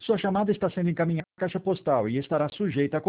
Sua chamada está sendo encaminhada à caixa postal e estará sujeita a